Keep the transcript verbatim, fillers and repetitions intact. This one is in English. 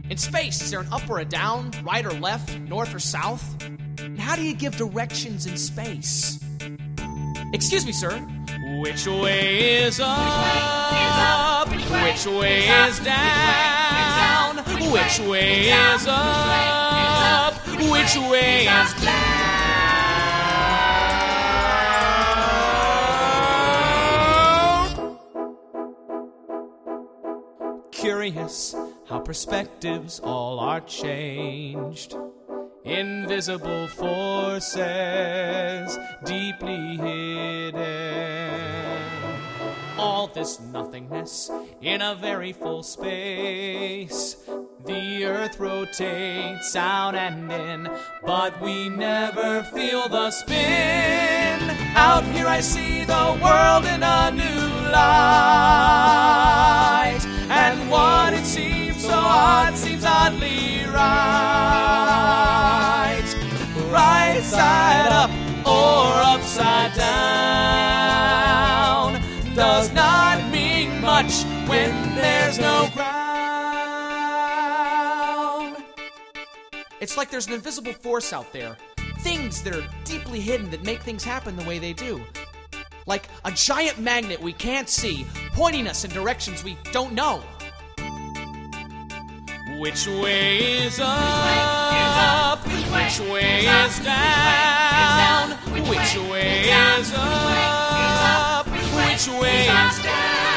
In space, is there an up or a down, right or left, north or south? And how do you give directions in space? Excuse me, sir. Which way is up? Which way is down? Which way is up? Which way is down? Curious how perspectives all are changed. Invisible forces deeply hidden. All this nothingness in a very full space. The earth rotates out and in, but we never feel the spin. Out here I see the world in a new light, and what it seems so odd seems oddly right. Right side up or upside down does not mean much when there's no ground. It's like there's an invisible force out there. Things that are deeply hidden that make things happen the way they do. Like a giant magnet we can't see, pointing us in directions we don't know. Which way is up? Which way is down? Which way is up? Which way is down?